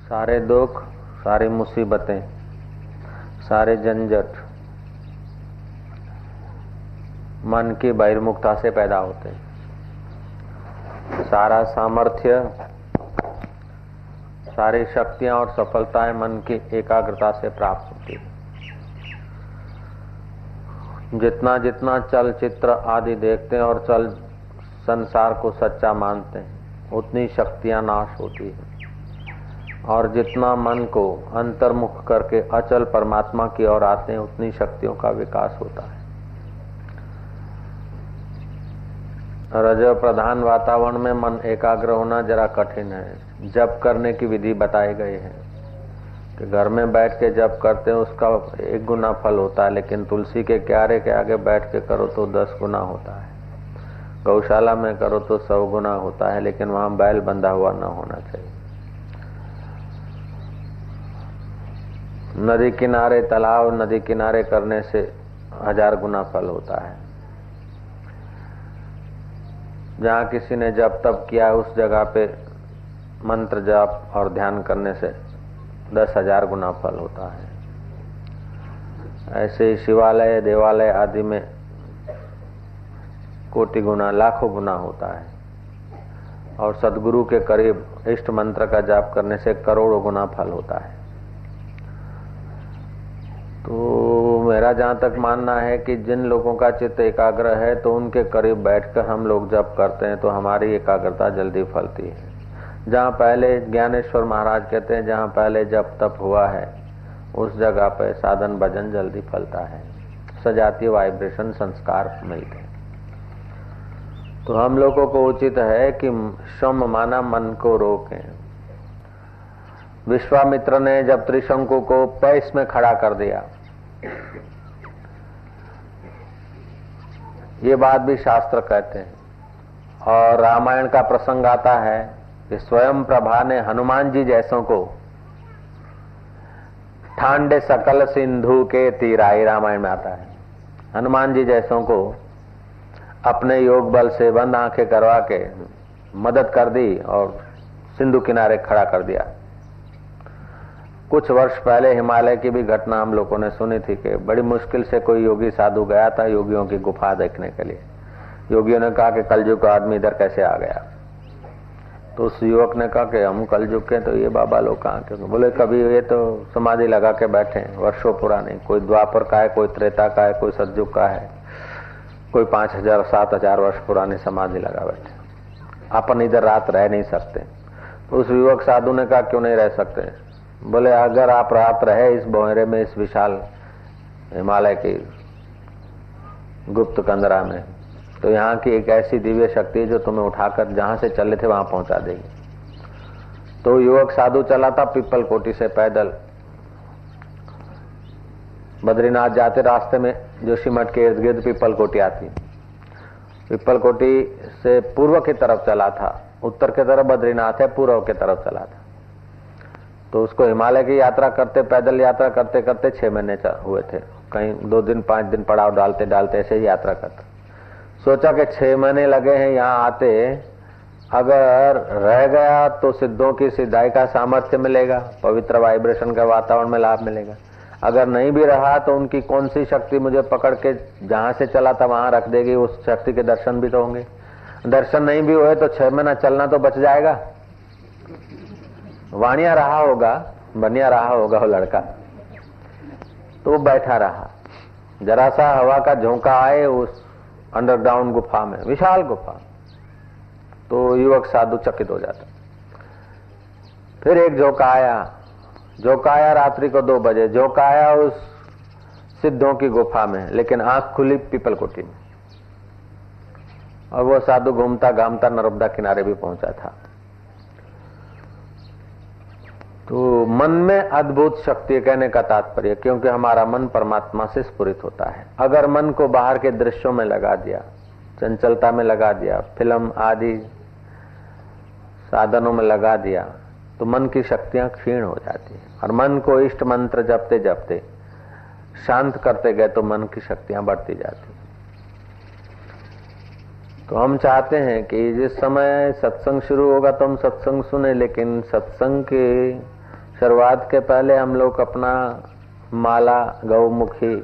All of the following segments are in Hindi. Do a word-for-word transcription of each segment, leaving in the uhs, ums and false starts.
सारे दुख, सारी मुसीबतें, सारे झंझट मन की बहिर्मुखता से पैदा होते हैं। सारा सामर्थ्य, सारी शक्तियां और सफलताएं मन की एकाग्रता से प्राप्त होती है। जितना जितना चलचित्र आदि देखते हैं और चल संसार को सच्चा मानते हैं, उतनी शक्तियां नाश होती है। और जितना मन को अंतर्मुख करके अचल परमात्मा की ओर आते हैं, उतनी शक्तियों का विकास होता है। रज प्रधान वातावरण में मन एकाग्र होना जरा कठिन है। जप करने की विधि बताई गई है कि घर में बैठ के जप करते हैं उसका एक गुना फल होता है, लेकिन तुलसी के क्यारे के आगे बैठ के करो तो दस गुना होता है। गौशाला में करो तो सौ गुना होता है, लेकिन वहां बैल बंधा हुआ न होना चाहिए। नदी किनारे, तालाब नदी किनारे करने से हजार गुना फल होता है। जहाँ किसी ने जप तप किया उस जगह पे मंत्र जाप और ध्यान करने से दस हजार गुना फल होता है। ऐसे ही शिवालय, देवालय आदि में कोटि गुना, लाखों गुना होता है। और सदगुरु के करीब इष्ट मंत्र का जाप करने से करोड़ों गुना फल होता है। तो मेरा जहाँ तक मानना है कि जिन लोगों का चित्त एकाग्र है तो उनके करीब बैठकर हम लोग जप करते हैं तो हमारी एकाग्रता जल्दी फलती है। जहाँ पहले ज्ञानेश्वर महाराज कहते हैं, जहाँ पहले जप तप हुआ है उस जगह पे साधन भजन जल्दी फलता है, सजातीय वाइब्रेशन संस्कार मिलते हैं। तो हम लोगों को उचित है कि शम माना मन को रोकें। विश्वामित्र ने जब त्रिशंकु को पैस में खड़ा कर दिया, ये बात भी शास्त्र कहते हैं। और रामायण का प्रसंग आता है कि स्वयं प्रभा ने हनुमान जी जैसों को ठांडे सकल सिंधु के तीराई, रामायण में आता है, हनुमान जी जैसों को अपने योग बल से बंद आंखें करवा के मदद कर दी और सिंधु किनारे खड़ा कर दिया। कुछ वर्ष पहले हिमालय की भी घटना हम लोगों ने सुनी थी कि बड़ी मुश्किल से कोई योगी साधु गया था योगियों की गुफा देखने के लिए। योगियों ने कहा कि कलयुग का आदमी इधर कैसे आ गया। तो उस युवक ने कहा कि हम कलयुग के, तो ये बाबा लोग कहाँ के? बोले कभी ये तो समाधि लगा के बैठे हैं, वर्षों पुराने, कोई द्वापर का है, कोई त्रेता का है, कोई सतयुग का है, कोई पांच हजार सात हजार वर्ष पुरानी समाधि लगा बैठे। अपन इधर रात रह नहीं सकते। तो उस युवक साधु ने कहा क्यों नहीं रह सकते? बोले अगर आप रात रहे इस बोहरे में, इस विशाल हिमालय की गुप्त कंदरा में, तो यहाँ की एक ऐसी दिव्य शक्ति है जो तुम्हें उठाकर जहां से चले थे वहां पहुंचा देगी। तो युवक साधु चला था पीपल कोटी से पैदल। बद्रीनाथ जाते रास्ते में जोशीमठ के इर्द गिर्द पीपल कोटी आती। पीपल कोटी से पूर्व की तरफ चला था, उत्तर की तरफ बद्रीनाथ है, पूर्व की तरफ चला था। तो उसको हिमालय की यात्रा करते, पैदल यात्रा करते करते छह महीने हुए थे। कहीं दो दिन पांच दिन पड़ाव डालते डालते ऐसे ही यात्रा करते। सोचा कि छह महीने लगे हैं यहाँ आते, अगर रह गया तो सिद्धों की सिद्धाई का सामर्थ्य मिलेगा, पवित्र वाइब्रेशन का वातावरण में लाभ मिलेगा। अगर नहीं भी रहा तो उनकी कौन सी शक्ति मुझे पकड़ के जहां से चला था वहां रख देगी, उस शक्ति के दर्शन भी तो होंगे। दर्शन नहीं भी हुए तो छह महीना चलना तो बच जाएगा। वाणिया रहा होगा, बनिया रहा होगा वो लड़का, तो वो बैठा रहा। जरा सा हवा का झोंका आए उस अंडरग्राउंड गुफा में, विशाल गुफा, तो युवक साधु चकित हो जाता। फिर एक झोंका आया, झोंका आया रात्रि को दो बजे, झोंका आया उस सिद्धों की गुफा में, लेकिन आंख खुली पीपल कोटी में। और वो साधु घूमता घामता नर्मदा किनारे भी पहुंचा था। तो मन में अद्भुत शक्ति कहने का तात्पर्य, क्योंकि हमारा मन परमात्मा से स्फुरित होता है। अगर मन को बाहर के दृश्यों में लगा दिया, चंचलता में लगा दिया, फिल्म आदि साधनों में लगा दिया, तो मन की शक्तियां क्षीण हो जाती है। और मन को इष्ट मंत्र जपते जपते शांत करते गए तो मन की शक्तियां बढ़ती जाती है। तो हम चाहते हैं कि जिस समय सत्संग शुरू होगा तो हम सत्संग सुने, लेकिन सत्संग के शुरुआत के पहले हम लोग अपना माला, गौमुखी,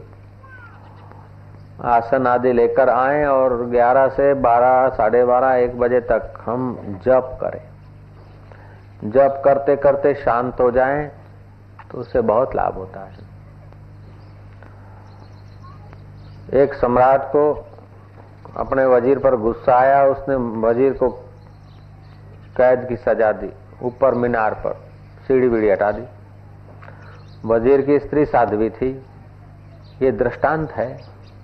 आसन आदि लेकर आए और ग्यारह से बारह, साढ़े बारह, एक बजे तक हम जप करें। जप करते करते शांत हो जाएं तो उससे बहुत लाभ होता है। एक सम्राट को अपने वजीर पर गुस्सा आया, उसने वजीर को कैद की सजा दी, ऊपर मीनार पर सीढ़ी बीढ़ी हटा दी। वजीर की स्त्री साध्वी थी। ये दृष्टांत है।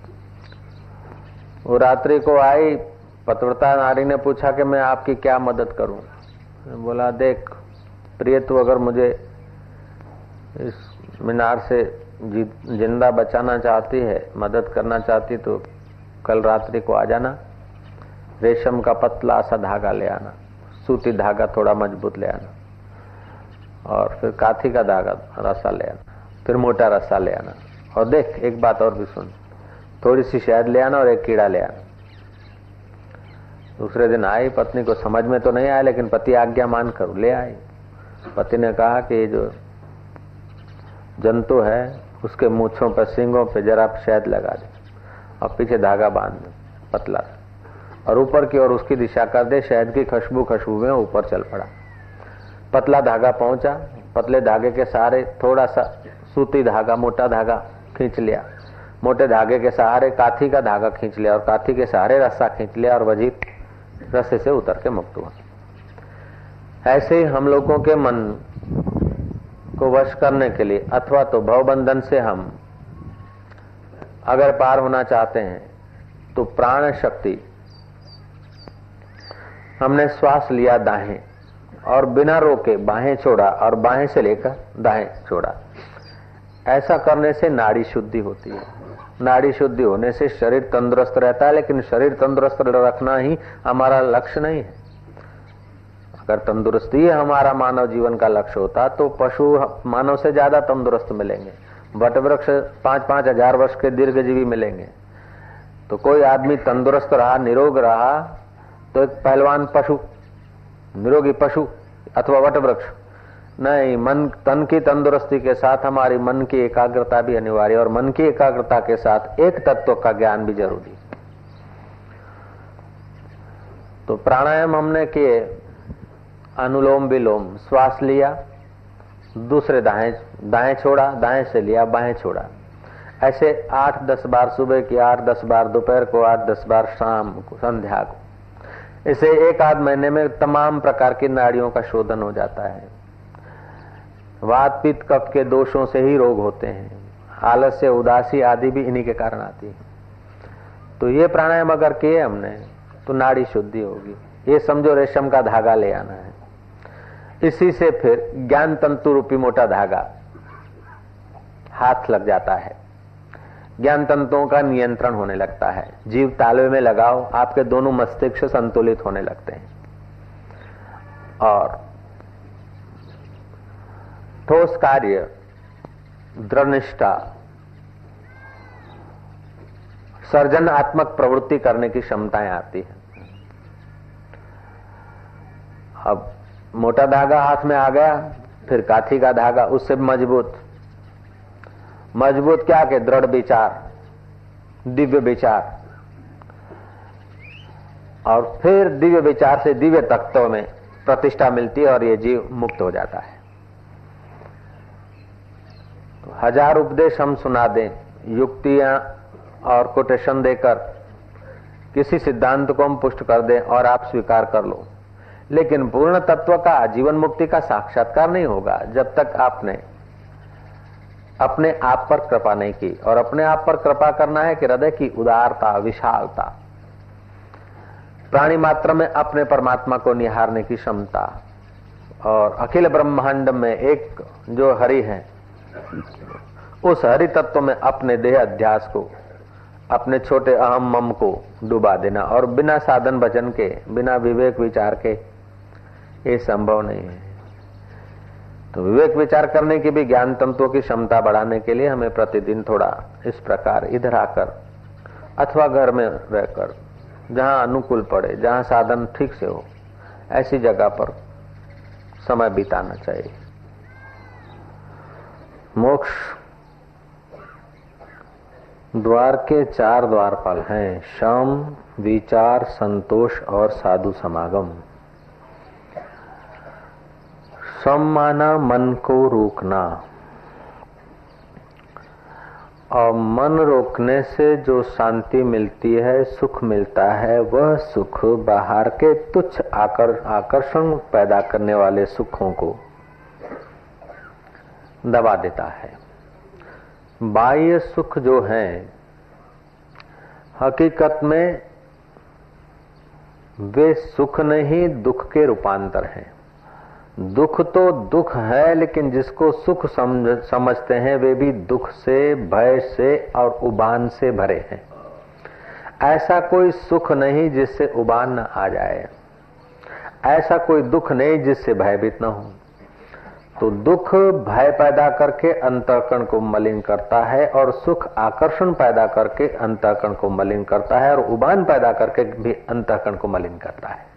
वो रात्रि को आई, पतिव्रता नारी ने पूछा कि मैं आपकी क्या मदद करूं। बोला, देख प्रिय, तू अगर मुझे इस मीनार से जिंदा बचाना चाहती है, मदद करना चाहती, तो कल रात्रि को आ जाना। रेशम का पतला सा धागा ले आना, सूती धागा थोड़ा मजबूत ले आना, और फिर काथी का धागा रस्सा ले आना, फिर मोटा रस्सा ले आना। और देख एक बात और भी सुन, थोड़ी सी शहद ले आना और एक कीड़ा ले आना। दूसरे दिन आई, पत्नी को समझ में तो नहीं आया, लेकिन पति आज्ञा मान कर ले आई। पति ने कहा कि ये जो जंतु है उसके मूंछों पर, सींगों पे जरा शहद लगा दे और पीछे धागा बांध दे पतला, और ऊपर की ओर उसकी दिशा कर दे। शहद की खुशबू खुशबू में ऊपर चल पड़ा। पतला धागा पहुंचा, पतले धागे के सहारे थोड़ा सा सूती धागा, मोटा धागा खींच लिया, मोटे धागे के सहारे काथी का धागा खींच लिया, और काथी के सहारे रस्सा खींच लिया, और वजीर रस्से से उतर के मुक्त हुआ। ऐसे ही हम लोगों के मन को वश करने के लिए, अथवा तो भवबंधन से हम अगर पार होना चाहते हैं, तो प्राण शक्ति, हमने श्वास लिया दाएं और बिना रोके बाहें छोड़ा, और बाहें से लेकर दाएं छोड़ा। ऐसा करने से नाड़ी शुद्धि होती है। नाड़ी शुद्धि होने से शरीर तंदुरुस्त रहता है, लेकिन शरीर तंदुरुस्त रखना ही हमारा लक्ष्य नहीं है। अगर तंदुरुस्ती ही हमारा मानव जीवन का लक्ष्य होता तो पशु मानव से ज्यादा तंदुरुस्त मिलेंगे, वट वृक्ष पांच पांच हजार वर्ष के दीर्घजीवी मिलेंगे। तो कोई आदमी तंदुरुस्त रहा, निरोग रहा, तो एक पहलवान पशु, निरोगी पशु अथवा वट वृक्ष नहीं। मन तन की तंदुरुस्ती के साथ हमारी मन की एकाग्रता भी अनिवार्य, और मन की एकाग्रता के साथ एक तत्व का ज्ञान भी जरूरी। तो प्राणायाम हमने किए, अनुलोम विलोम, श्वास लिया, दूसरे दाएं दाएं छोड़ा, दाएं से लिया, बाएं छोड़ा। ऐसे आठ दस बार सुबह की, आठ दस बार दोपहर को, आठ दस बार शाम को, संध्या को। इसे एक आध महीने में तमाम प्रकार की नाड़ियों का शोधन हो जाता है। वात पित्त कफ के दोषों से ही रोग होते हैं। आलस्य, उदासी आदि भी इन्हीं के कारण आती है। तो ये प्राणायाम अगर किए हमने तो नाड़ी शुद्धि होगी। ये समझो रेशम का धागा ले आना है। इसी से फिर ज्ञान तंतु रूपी मोटा धागा हाथ लग जाता है, ज्ञान तंतुओं का नियंत्रण होने लगता है। जीव तालवे में लगाओ, आपके दोनों मस्तिष्क संतुलित होने लगते हैं, और ठोस कार्य, दृढ़निष्ठा, सर्जनात्मक प्रवृत्ति करने की क्षमताएं आती है। अब मोटा धागा हाथ में आ गया, फिर काठी का धागा, उससे मजबूत मजबूत क्या के दृढ़ विचार, दिव्य विचार, और फिर दिव्य विचार से दिव्य तत्व में प्रतिष्ठा मिलती है और ये जीव मुक्त हो जाता है। तो हजार उपदेश हम सुना दें, युक्तियां और कोटेशन देकर किसी सिद्धांत को हम पुष्ट कर दें और आप स्वीकार कर लो, लेकिन पूर्ण तत्व का, जीवन मुक्ति का साक्षात्कार नहीं होगा जब तक आपने अपने आप पर कृपा नहीं की। और अपने आप पर कृपा करना है कि हृदय की उदारता, विशालता, प्राणी मात्र में अपने परमात्मा को निहारने की क्षमता, और अखिल ब्रह्मांड में एक जो हरि है, उस हरि तत्व में अपने देह अध्यास को, अपने छोटे अहम मम को डुबा देना। और बिना साधन भजन के, बिना विवेक विचार के ये संभव नहीं है। तो विवेक विचार करने की भी ज्ञान तंत्रों की क्षमता बढ़ाने के लिए हमें प्रतिदिन थोड़ा इस प्रकार इधर आकर अथवा घर में रहकर, जहां अनुकूल पड़े, जहां साधन ठीक से हो, ऐसी जगह पर समय बिताना चाहिए। मोक्ष द्वार के चार द्वारपाल हैं, शम, विचार, संतोष और साधु समागम। शम माना मन को रोकना, और मन रोकने से जो शांति मिलती है, सुख मिलता है, वह सुख बाहर के तुच्छ आकर आकर्षण पैदा करने वाले सुखों को दबा देता है। बाह्य सुख जो है हकीकत में वे सुख नहीं, दुख के रूपांतर हैं। दुख तो दुख है, लेकिन जिसको सुख समझ, समझते हैं वे भी दुख से, भय से और उबान से भरे हैं। ऐसा कोई सुख नहीं जिससे उबान न आ जाए, ऐसा कोई दुख नहीं जिससे भयभीत न हो। तो दुख भय पैदा करके अंतःकरण को मलिन करता है, और सुख आकर्षण पैदा करके अंतःकरण को मलिन करता है, और उबान पैदा करके भी अंतःकरण को मलिन करता है।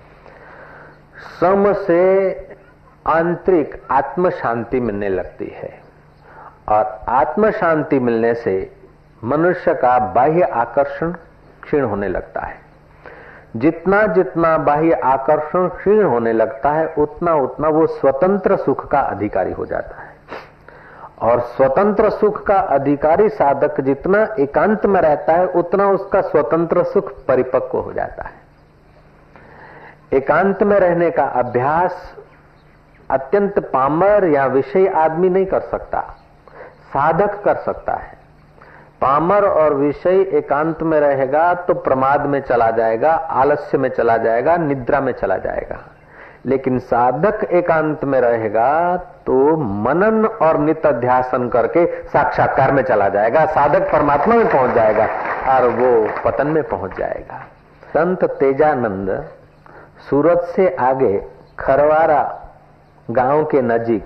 सम से आंतरिक आत्म शांति मिलने लगती है, और आत्म शांति मिलने से मनुष्य का बाह्य आकर्षण क्षीण होने लगता है। जितना जितना बाह्य आकर्षण क्षीण होने लगता है, उतना उतना वो स्वतंत्र सुख का अधिकारी हो जाता है। और स्वतंत्र सुख का अधिकारी साधक जितना एकांत में रहता है, उतना उसका स्वतंत्र सुख परिपक्व हो जाता है। एकांत में रहने का अभ्यास अत्यंत पामर या विषयी आदमी नहीं कर सकता, साधक कर सकता है। पामर और विषय एकांत में रहेगा तो प्रमाद में चला जाएगा, आलस्य में चला जाएगा, निद्रा में चला जाएगा। लेकिन साधक एकांत में रहेगा तो मनन और नित्य ध्यासन करके साक्षात्कार में चला जाएगा, साधक परमात्मा में पहुंच जाएगा और वो पतन में पहुंच जाएगा। संत तेजानंद सूरत से आगे खरवारा गांव के नजीक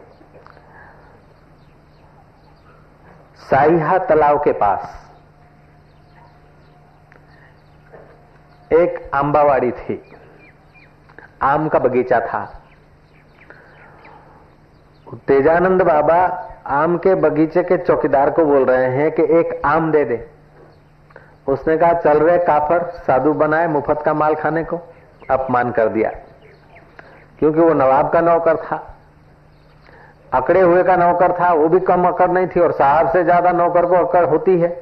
साइहा तालाब के पास एक आंबावाड़ी थी, आम का बगीचा था। तेजानंद बाबा आम के बगीचे के चौकीदार को बोल रहे हैं कि एक आम दे दे। उसने कहा चल रहे काफर, साधु बनाए मुफ्त का माल खाने को। अपमान कर दिया, क्योंकि वो नवाब का नौकर था, अकड़े हुए का नौकर था, वो भी कम अकड़ नहीं थी, और साहब से ज्यादा नौकर को अकड़ होती है।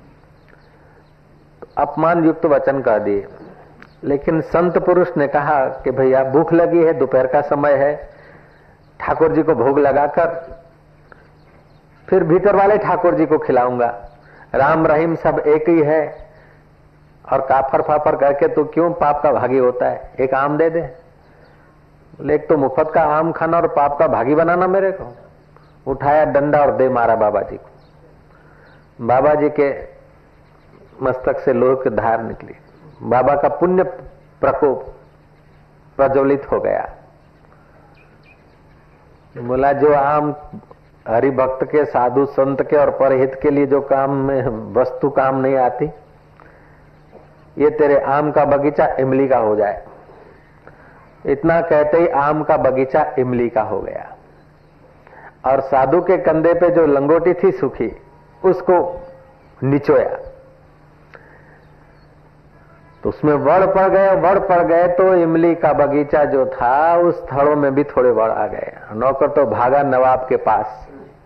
अपमान युक्त वचन कह दिए। लेकिन संत पुरुष ने कहा कि भैया भूख लगी है, दोपहर का समय है, ठाकुर जी को भोग लगाकर फिर भीतर वाले ठाकुर जी को खिलाऊंगा। राम रहीम सब एक ही है, और काफर फाफर करके तो क्यों पाप का भागी होता है। एक आम दे दे। एक तो मुफ्त का आम खाना और पाप का भागी बनाना मेरे को। उठाया डंडा और दे मारा बाबा जी को। बाबा जी के मस्तक से लोहे की धार निकली। बाबा का पुण्य प्रकोप प्रज्वलित हो गया। बोला जो आम हरि भक्त के, साधु संत के और परहित के लिए जो काम में वस्तु काम नहीं आती, ये तेरे आम का बगीचा इमली का हो जाए। इतना कहते ही आम का बगीचा इमली का हो गया, और साधु के कंधे पे जो लंगोटी थी सूखी, उसको निचोया तो उसमें वड़ पड़ गए। वड़ पड़ गए तो इमली का बगीचा जो था उस थड़ों में भी थोड़े वड़ आ गए। नौकर तो भागा नवाब के पास।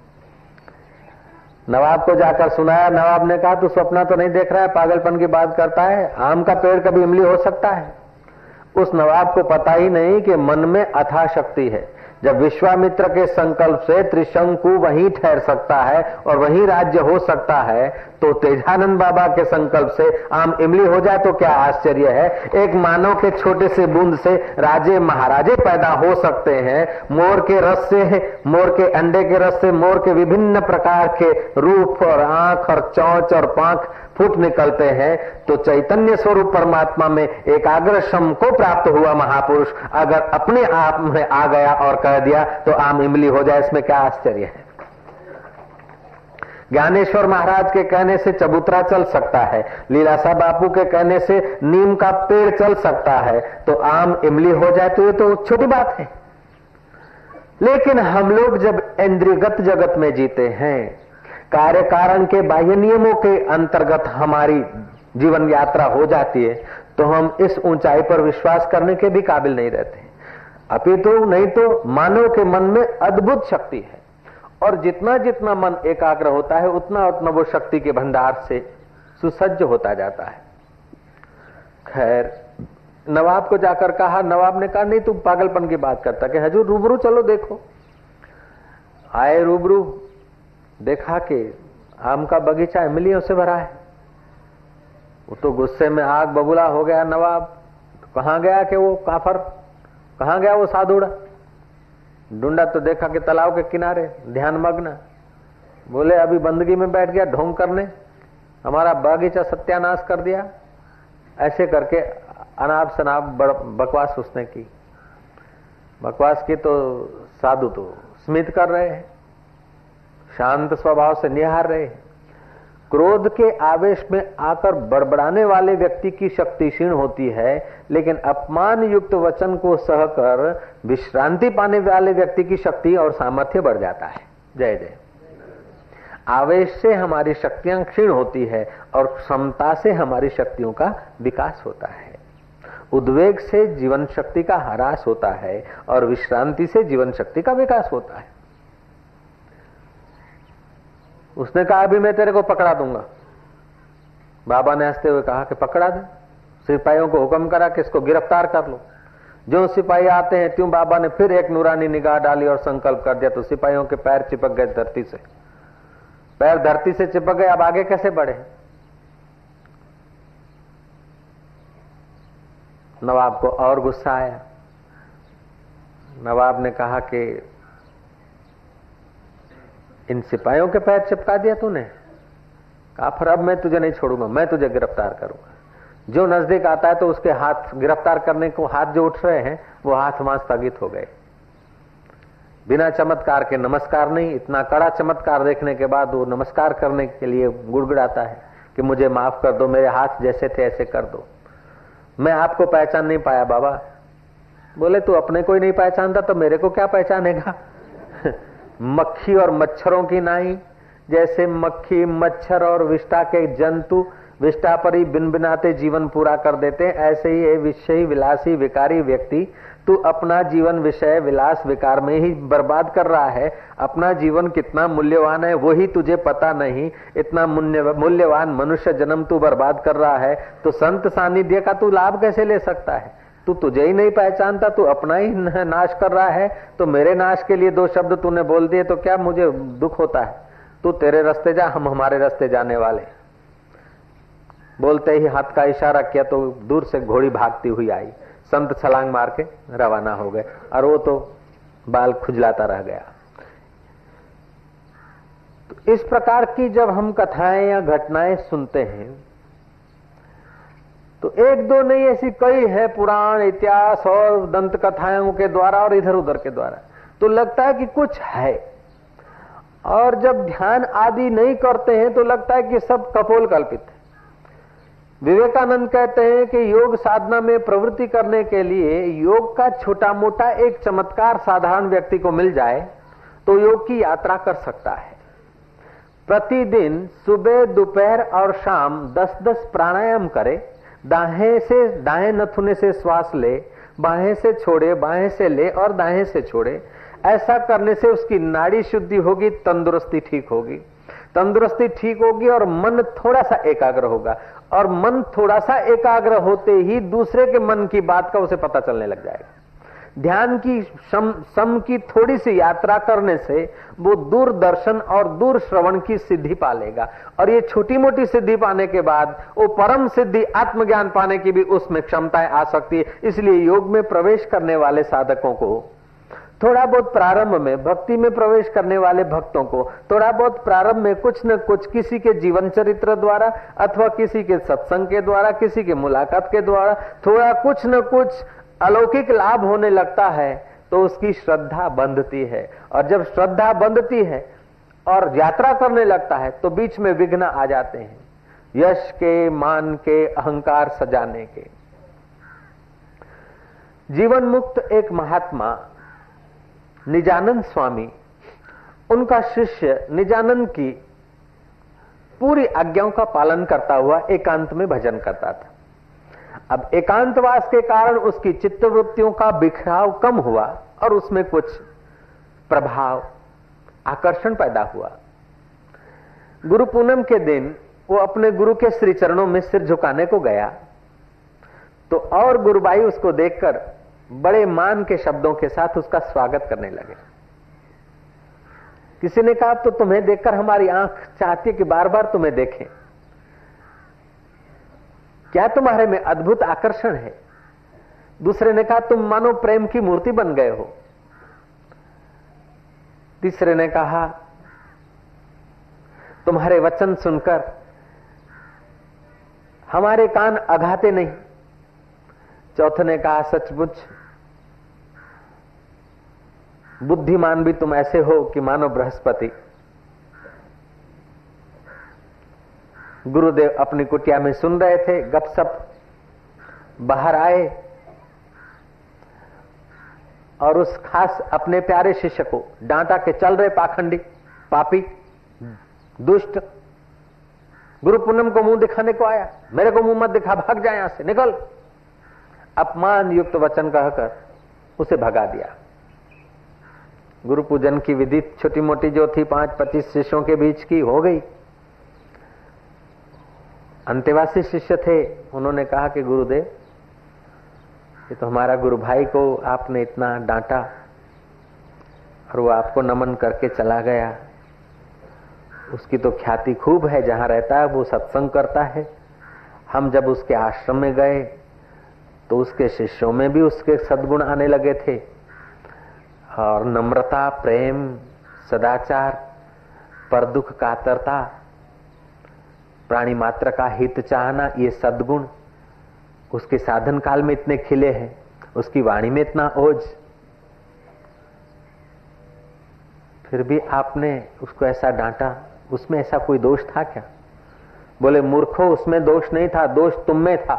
नवाब को जाकर सुनाया। नवाब ने कहा तू सपना तो नहीं देख रहा है, पागलपन की बात करता है, आम का पेड़ कभी इमली हो सकता है? उस नवाब को पता ही नहीं कि मन में अथाह शक्ति है। जब विश्वामित्र के संकल्प से त्रिशंकु वहीं ठहर सकता है और वहीं राज्य हो सकता है, तो तेजानंद बाबा के संकल्प से आम इमली हो जाए तो क्या आश्चर्य है। एक मानव के छोटे से बूंद से राजे महाराजे पैदा हो सकते हैं। मोर के रस से, मोर के अंडे के रस से मोर के विभिन्न प्रकार के रूप और आंख और चौंच और पांख फूट निकलते हैं। तो चैतन्य स्वरूप परमात्मा में एकाग्र शम को प्राप्त हुआ महापुरुष अगर अपने आप में आ गया और कह दिया तो आम इमली हो जाए, इसमें क्या आश्चर्य है। ज्ञानेश्वर महाराज के कहने से चबूतरा चल सकता है, लीलाशाह बापू के कहने से नीम का पेड़ चल सकता है, तो आम इमली हो जाए तो ये तो छोटी बात है। लेकिन हम लोग जब इंद्रियगत जगत में जीते हैं, कार्य कारण के बाह्य नियमों के अंतर्गत हमारी जीवन यात्रा हो जाती है, तो हम इस ऊंचाई पर विश्वास करने के भी काबिल नहीं रहते। अपितु तो नहीं तो मानव के मन में अद्भुत शक्ति है, और जितना जितना मन एकाग्र होता है उतना उतना वो शक्ति के भंडार से सुसज्ज होता जाता है। खैर, नवाब को जाकर कहा, नवाब ने कहा नहीं, तुम पागलपन की बात करता, कि हजूर रूबरू चलो देखो। आए रूबरू, देखा कि आम का बगीचा इमलियों से भरा है। वो तो गुस्से में आग बबूला हो गया नवाब। तो कहां गया कि वो काफर, कहां गया वो साधुड़ा? ढूंढा तो देखा कि तालाब के किनारे ध्यान मग्न। बोले अभी बंदगी में बैठ गया ढोंग करने, हमारा बागीचा सत्यानाश कर दिया। ऐसे करके अनाप शनाप बकवास उसने की। बकवास की तो साधु तो स्मित कर रहे हैं, शांत स्वभाव से निहार रहे हैं। क्रोध के आवेश में आकर बड़बड़ाने वाले व्यक्ति की शक्ति क्षीण होती है, लेकिन अपमान युक्त वचन को सहकर विश्रांति पाने वाले व्यक्ति की शक्ति और सामर्थ्य बढ़ जाता है। जय जय। आवेश से हमारी शक्तियां क्षीण होती है और क्षमता से हमारी शक्तियों का विकास होता है। उद्वेग से जीवन शक्ति का ह्रास होता है और विश्रांति से जीवन शक्ति का विकास होता है। उसने कहा अभी मैं तेरे को पकड़ा दूंगा। बाबा ने हंसते हुए कहा कि पकड़ा दे। सिपाहियों को हुक्म करा कि इसको गिरफ्तार कर लो। जो सिपाही आते हैं त्यों बाबा ने फिर एक नूरानी निगाह डाली और संकल्प कर दिया, तो सिपाहियों के पैर चिपक गए धरती से। पैर धरती से चिपक गए, अब आगे कैसे बढ़े? नवाब को और गुस्सा आया। नवाब ने कहा कि इन सिपाहियों के पैर चिपका दिया तूने? कहा फिर अब मैं तुझे नहीं छोड़ूंगा, मैं तुझे गिरफ्तार करूंगा। जो नजदीक आता है तो उसके हाथ गिरफ्तार करने को हाथ जो उठ रहे हैं वो हाथ वहां स्थगित हो गए। बिना चमत्कार के नमस्कार नहीं, इतना कड़ा चमत्कार देखने के बाद वो नमस्कार करने के लिए गुड़गुड़ाता है कि मुझे माफ कर दो, मेरे हाथ जैसे थे ऐसे कर दो। मैं आपको पहचान नहीं पाया बाबा। बोले तू अपने को ही नहीं पहचानता तो मेरे को क्या पहचानेगा? मक्खी और मच्छरों की नाई, जैसे मक्खी मच्छर और विष्ठा के जंतु विष्ठा पर ही बिन बिनाते जीवन पूरा कर देते, ऐसे ही ये विषयी विलासी विकारी व्यक्ति तू अपना जीवन विषय विलास विकार में ही बर्बाद कर रहा है। अपना जीवन कितना मूल्यवान है वही तुझे पता नहीं। इतना मूल्यवान मनुष्य जन्म तू बर्बाद कर रहा है, तो संत सानिध्य का तू लाभ कैसे ले सकता है? तू तुझे ही नहीं पहचानता, तू अपना ही नाश कर रहा है। तो मेरे नाश के लिए दो शब्द तूने बोल दिए तो क्या मुझे दुख होता है? तू तेरे रास्ते जा, हम हमारे रास्ते जाने वाले। बोलते ही हाथ का इशारा किया तो दूर से घोड़ी भागती हुई आई। संत छलांग मार के रवाना हो गए और वो तो बाल खुजलाता रह गया। तो इस प्रकार की जब हम कथाएं या घटनाएं सुनते हैं तो एक दो नहीं, ऐसी कई है पुराण इतिहास और दंत कथाओं के द्वारा और इधर उधर के द्वारा, तो लगता है कि कुछ है। और जब ध्यान आदि नहीं करते हैं तो लगता है कि सब कपोल कल्पित है। विवेकानंद कहते हैं कि योग साधना में प्रवृत्ति करने के लिए योग का छोटा मोटा एक चमत्कार साधारण व्यक्ति को मिल जाए तो योग की यात्रा कर सकता है। प्रतिदिन सुबह दोपहर और शाम दस दस प्राणायाम करे। दाएं से दाएं नथुने से श्वास ले, बाएं से छोड़े, बाएं से ले और दाएं से छोड़े। ऐसा करने से उसकी नाड़ी शुद्धि होगी, तंदुरुस्ती ठीक होगी। तंदुरुस्ती ठीक होगी और मन थोड़ा सा एकाग्र होगा, और मन थोड़ा सा एकाग्र होते ही दूसरे के मन की बात का उसे पता चलने लग जाएगा। ध्यान की सम, सम की थोड़ी सी यात्रा करने से वो दूरदर्शन और दूर श्रवण की सिद्धि पा लेगा, और ये छोटी मोटी सिद्धि पाने के बाद वो परम सिद्धि आत्मज्ञान पाने की भी उसमें क्षमताएं आ सकती है। इसलिए योग में प्रवेश करने वाले साधकों को थोड़ा बहुत प्रारंभ में, भक्ति में प्रवेश करने वाले भक्तों को थोड़ा बहुत प्रारंभ में कुछ न कुछ किसी के जीवन चरित्र द्वारा अथवा किसी के सत्संग के द्वारा, किसी के मुलाकात के द्वारा थोड़ा कुछ न कुछ अलौकिक लाभ होने लगता है तो उसकी श्रद्धा बंधती है। और जब श्रद्धा बंधती है और यात्रा करने लगता है तो बीच में विघ्न आ जाते हैं, यश के, मान के, अहंकार सजाने के। जीवन मुक्त एक महात्मा निजानंद स्वामी, उनका शिष्य निजानंद की पूरी आज्ञाओं का पालन करता हुआ एकांत में भजन करता था। अब एकांतवास के कारण उसकी चित्तवृत्तियों का बिखराव कम हुआ और उसमें कुछ प्रभाव, आकर्षण पैदा हुआ। गुरु पूनम के दिन वो अपने गुरु के श्री चरणों में सिर झुकाने को गया तो और गुरुबाई उसको देखकर बड़े मान के शब्दों के साथ उसका स्वागत करने लगे। किसी ने कहा तो तुम्हें देखकर हमारी आंख चाहती है कि बार बार तुम्हें देखें, क्या तुम्हारे में अद्भुत आकर्षण है। दूसरे ने कहा तुम मानो प्रेम की मूर्ति बन गए हो। तीसरे ने कहा तुम्हारे वचन सुनकर हमारे कान अघाते नहीं। चौथे ने कहा सचमुच बुद्धिमान भी तुम ऐसे हो कि मानो बृहस्पति। गुरुदेव अपनी कुटिया में सुन रहे थे, गपसप बाहर आए और उस खास अपने प्यारे शिष्य को डांटा के चल रहे पाखंडी, पापी, दुष्ट। गुरु पूनम को मुंह दिखाने को आया, मेरे को मुंह मत दिखा, भाग जाए यहां से, निकल। अपमान युक्त वचन कहकर उसे भगा दिया। गुरु पूजन की विधि छोटी मोटी जो थी पांच पच्चीस शिष्यों के बीच की हो गई। अंतेवासी शिष्य थे, उन्होंने कहा कि गुरुदेव ये तो हमारा गुरु भाई को आपने इतना डांटा और वो आपको नमन करके चला गया। उसकी तो ख्याति खूब है, जहां रहता है वो सत्संग करता है। हम जब उसके आश्रम में गए तो उसके शिष्यों में भी उसके सद्गुण आने लगे थे और नम्रता, प्रेम, सदाचार, पर दुख कातरता, प्राणी मात्र का हित चाहना, ये सद्गुण उसके साधन काल में इतने खिले हैं, उसकी वाणी में इतना ओज। फिर भी आपने उसको ऐसा डांटा, उसमें ऐसा कोई दोष था क्या? बोले मूर्खो, उसमें दोष नहीं था, दोष तुम में था।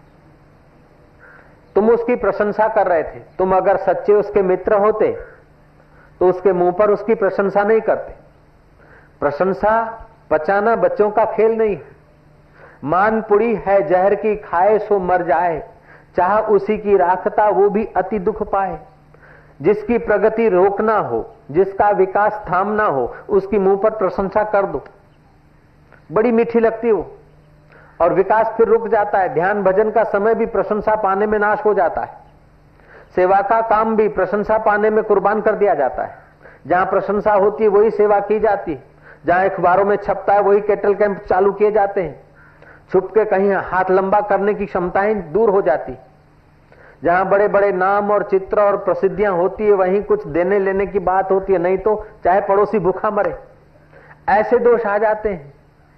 तुम उसकी प्रशंसा कर रहे थे। तुम अगर सच्चे उसके मित्र होते तो उसके मुंह पर उसकी प्रशंसा नहीं करते। प्रशंसा पचाना बच्चों का खेल नहीं है। मान पुड़ी है जहर की, खाए सो मर जाए, चाह उसी की राखता वो भी अति दुख पाए। जिसकी प्रगति रोकना हो, जिसका विकास थामना हो, उसकी मुंह पर प्रशंसा कर दो, बड़ी मीठी लगती हो और विकास फिर रुक जाता है। ध्यान भजन का समय भी प्रशंसा पाने में नाश हो जाता है। सेवा का काम भी प्रशंसा पाने में कुर्बान कर दिया जाता है। जहां प्रशंसा होती है वही सेवा की जाती है। जहां अखबारों में छपता है वही कैटल कैंप चालू किए जाते हैं। छुप के कहीं हाथ लंबा करने की क्षमताएं दूर हो जाती। जहां बड़े बड़े नाम और चित्र और प्रसिद्धियां होती है वहीं कुछ देने लेने की बात होती है, नहीं तो चाहे पड़ोसी भूखा मरे, ऐसे दोष आ जाते हैं।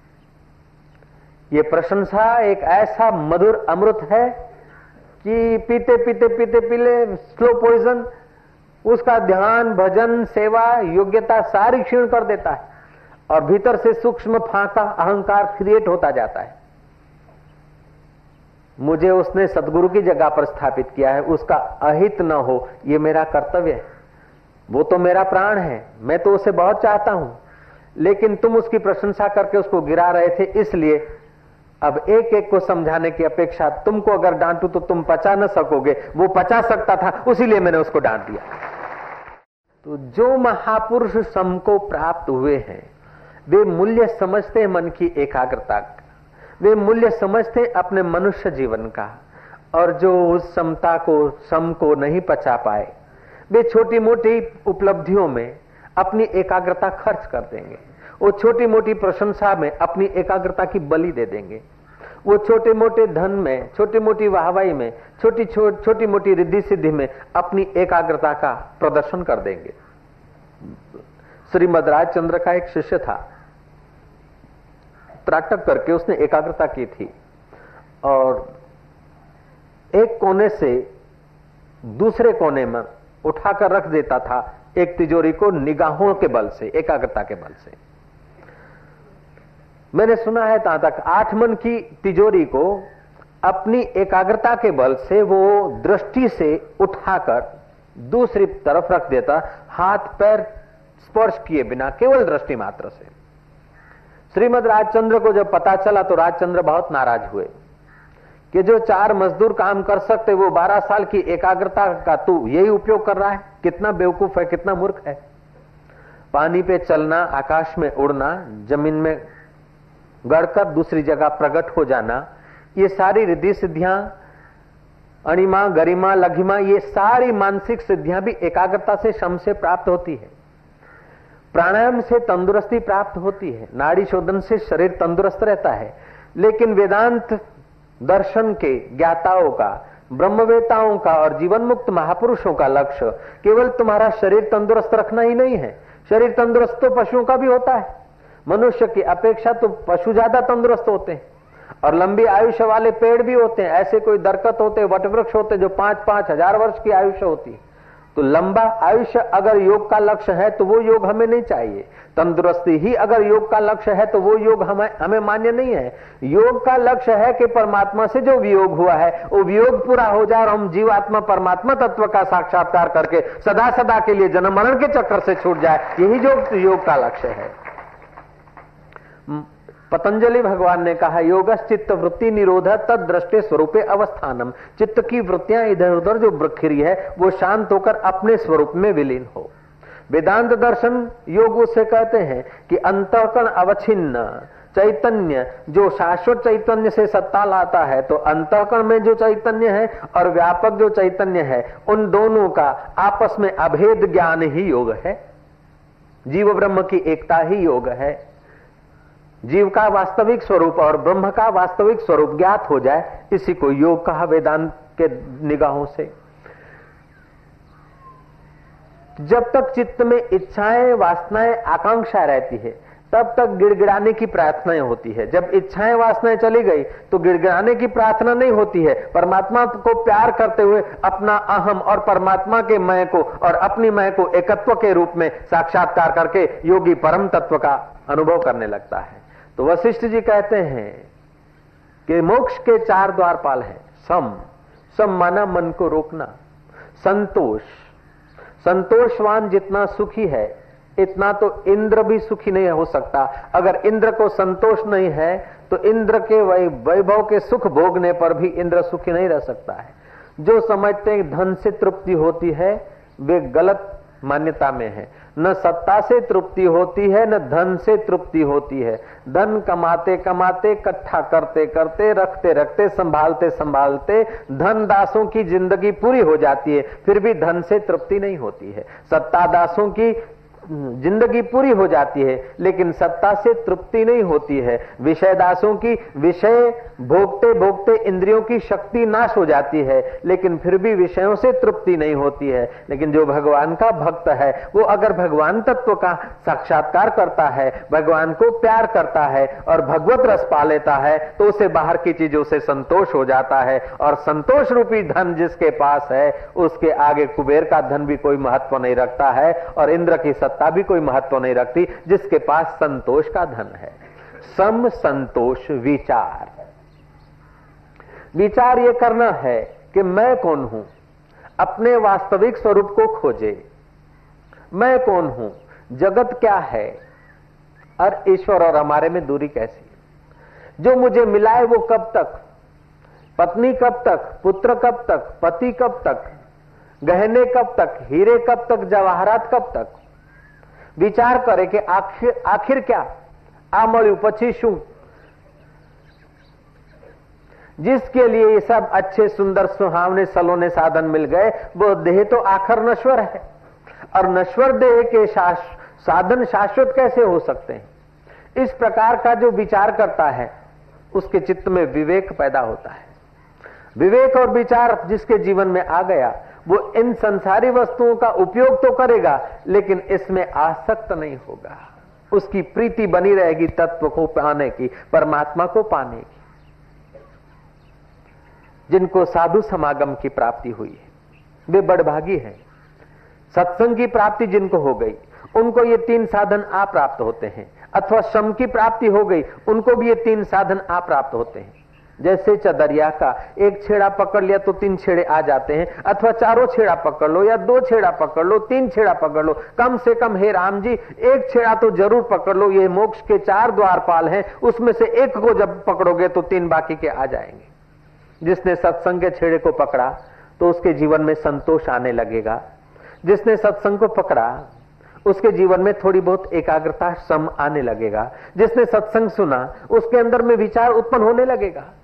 ये प्रशंसा एक ऐसा मधुर अमृत है कि पीते पीते पीते पीले स्लो पॉइजन, उसका ध्यान भजन सेवा योग्यता सारी क्षीण कर देता है और भीतर से सूक्ष्म फांका अहंकार क्रिएट होता जाता है। मुझे उसने सदगुरु की जगह पर स्थापित किया है, उसका अहित न हो ये मेरा कर्तव्य है। वो तो मेरा प्राण है, मैं तो उसे बहुत चाहता हूं, लेकिन तुम उसकी प्रशंसा करके उसको गिरा रहे थे। इसलिए अब एक एक को समझाने की अपेक्षा तुमको अगर डांटू तो तुम पचा न सकोगे, वो पचा सकता था, उसीलिए मैंने उसको डांट दिया। तो जो महापुरुष सम को प्राप्त हुए हैं वे मूल्य समझते हैं मन की एकाग्रता का, वे मूल्य समझते हैं अपने मनुष्य जीवन का। और जो उस समता को, सम को नहीं पचा पाए, वे छोटी मोटी उपलब्धियों में अपनी एकाग्रता खर्च कर देंगे। वो छोटी मोटी प्रशंसा में अपनी एकाग्रता की बलि दे देंगे। वो छोटे मोटे धन में, छोटी मोटी वाहवाही में, छोटी छोटी मोटी रिद्धि सिद्धि में अपनी एकाग्रता का प्रदर्शन कर देंगे। श्रीमद राजचंद्र का एक शिष्य था, त्राटक करके उसने एकाग्रता की थी और एक कोने से दूसरे कोने में उठाकर रख देता था एक तिजोरी को, निगाहों के बल से, एकाग्रता के बल से। मैंने सुना है तहां तक आठ मन की तिजोरी को अपनी एकाग्रता के बल से वो दृष्टि से उठाकर दूसरी तरफ रख देता। हाथ पैर स्पर्श किए बिना, केवल दृष्टि मात्र से। श्रीमद राजचंद्र को जब पता चला तो राजचंद्र बहुत नाराज हुए कि जो चार मजदूर काम कर सकते वो बारह साल की एकाग्रता का तू यही उपयोग कर रहा है, कितना बेवकूफ है, कितना मूर्ख है। पानी पे चलना, आकाश में उड़ना, जमीन में गड़कर दूसरी जगह प्रकट हो जाना, ये सारी रिद्धि सिद्धियां, अणिमा, गरिमा, लघिमा, ये सारी मानसिक सिद्धियां भी एकाग्रता से, श्रम से प्राप्त होती है। प्राणायाम से तंदुरुस्ती प्राप्त होती है, नाड़ी शोधन से शरीर तंदुरुस्त रहता है। लेकिन वेदांत दर्शन के ज्ञाताओं का, ब्रह्मवेताओं का और जीवन मुक्त महापुरुषों का लक्ष्य केवल तुम्हारा शरीर तंदुरुस्त रखना ही नहीं है। शरीर तंदुरुस्त तो पशुओं का भी होता है, मनुष्य की अपेक्षा तो पशु ज्यादा तंदुरुस्त होते हैं और लंबी आयुष्य वाले पेड़ भी होते हैं। ऐसे कोई दरकत होते, वटवृक्ष होते जो पांच पांच हजार वर्ष की आयुष्य होती है। तो लंबा आयुष्य अगर योग का लक्ष्य है तो वो योग हमें नहीं चाहिए। तंदुरुस्ती ही अगर योग का लक्ष्य है तो वो योग हमें हमें मान्य नहीं है। योग का लक्ष्य है कि परमात्मा से जो वियोग हुआ है वो वियोग पूरा हो जाए और हम जीवात्मा परमात्मा तत्व का साक्षात्कार करके सदा सदा के लिए जन्म मरण के चक्कर से छूट जाए। यही जो योग का लक्ष्य है। पतंजलि भगवान ने कहा, योगस चित्त वृत्ति निरोध तद दृष्टे स्वरूपे अवस्थानम। चित्त की वृत्तियां इधर उधर जो बिखरी है वो शांत होकर अपने स्वरूप में विलीन हो। वेदांत दर्शन योग उसे कहते हैं कि अंतःकरण अवच्छिन्न चैतन्य जो शाश्वत चैतन्य से सत्ता लाता है, तो अंतःकरण में जो चैतन्य है और व्यापक जो चैतन्य है, उन दोनों का आपस में अभेद ज्ञान ही योग है। जीव ब्रह्म की एकता ही योग है। जीव का वास्तविक स्वरूप और ब्रह्म का वास्तविक स्वरूप ज्ञात हो जाए, इसी को योग कहा वेदांत के निगाहों से। जब तक चित्त में इच्छाएं, वासनाएं, आकांक्षा रहती है तब तक गिड़गिड़ाने की प्रार्थनाएं होती है। जब इच्छाएं, वासनाएं चली गई तो गिड़गिड़ाने की प्रार्थना नहीं होती है। परमात्मा को प्यार करते हुए अपना अहम और परमात्मा के मैं को और अपनी मैं को एकत्व के रूप में साक्षात्कार करके योगी परम तत्व का अनुभव करने लगता है। तो वशिष्ठ जी कहते हैं कि मोक्ष के चार द्वारपाल हैं। सम, सम माना मन को रोकना। संतोष, संतोषवान जितना सुखी है इतना तो इंद्र भी सुखी नहीं हो सकता। अगर इंद्र को संतोष नहीं है तो इंद्र के वैभव के सुख भोगने पर भी इंद्र सुखी नहीं रह सकता है। जो समझते हैं धन से तृप्ति होती है वे गलत मान्यता में है। न सत्ता से तृप्ति होती है, न धन से तृप्ति होती है। धन कमाते कमाते, इकट्ठा करते करते, रखते रखते, संभालते संभालते धन दासों की जिंदगी पूरी हो जाती है, फिर भी धन से तृप्ति नहीं होती है। सत्ता दासों की जिंदगी पूरी हो जाती है लेकिन सत्ता से तृप्ति नहीं होती है। विषय दासों की विषय भोगते भोगते इंद्रियों की शक्ति नाश हो जाती है लेकिन फिर भी विषयों से तृप्ति नहीं होती है। लेकिन जो भगवान का भक्त है वो अगर भगवान तत्व का साक्षात्कार करता है, भगवान को प्यार करता है और भगवत रस पा लेता है तो उसे बाहर की चीजों से संतोष हो जाता है। और संतोष रूपी धन जिसके पास है उसके आगे कुबेर का धन भी कोई महत्व नहीं रखता है और इंद्र की सत्ता भी कोई महत्व नहीं रखती जिसके पास संतोष का धन है। सम संतोष विचार, विचार ये करना है कि मैं कौन हूं, अपने वास्तविक स्वरूप को खोजे। मैं कौन हूं, जगत क्या है और ईश्वर और हमारे में दूरी कैसी है। जो मुझे मिला है वो कब तक, पत्नी कब तक, पुत्र कब तक, पति कब तक, गहने कब तक, हीरे कब तक, जवाहरात कब तक। विचार करे कि आखिर आखिर क्या आ मळ्યું પછી શું। जिसके लिए ये सब अच्छे सुंदर सुहावने सलोने साधन मिल गए वो देह तो आखिर नश्वर है और नश्वर देह के शाश, साधन शाश्वत कैसे हो सकते हैं। इस प्रकार का जो विचार करता है उसके चित्त में विवेक पैदा होता है। विवेक और विचार जिसके जीवन में आ गया वो इन संसारी वस्तुओं का उपयोग तो करेगा लेकिन इसमें आसक्त नहीं होगा। उसकी प्रीति बनी रहेगी तत्व को पाने की, परमात्मा को पाने की। जिनको साधु समागम की प्राप्ति हुई है वे बड़भागी हैं। सत्संग की प्राप्ति जिनको हो गई उनको ये तीन साधन आ प्राप्त होते हैं, अथवा श्रम की प्राप्ति हो गई उनको भी ये तीन साधन आ प्राप्त होते हैं। जैसे चदरिया का एक छेड़ा पकड़ लिया तो तीन छेड़े आ जाते हैं, अथवा चारों छेड़ा पकड़ लो या दो छेड़ा पकड़ लो, तीन छेड़ा पकड़ लो, कम से कम हे राम जी एक छेड़ा तो जरूर पकड़ लो। ये मोक्ष के चार द्वारपाल हैं, उसमें से एक को जब पकड़ोगे तो तीन बाकी के आ जाएंगे। जिसने सत्संग के छेड़े को पकड़ा तो उसके जीवन में संतोष आने लगेगा। जिसने सत्संग को पकड़ा उसके जीवन में थोड़ी बहुत एकाग्रता, सम आने लगेगा। जिसने सत्संग सुना उसके अंदर में विचार उत्पन्न होने लगेगा।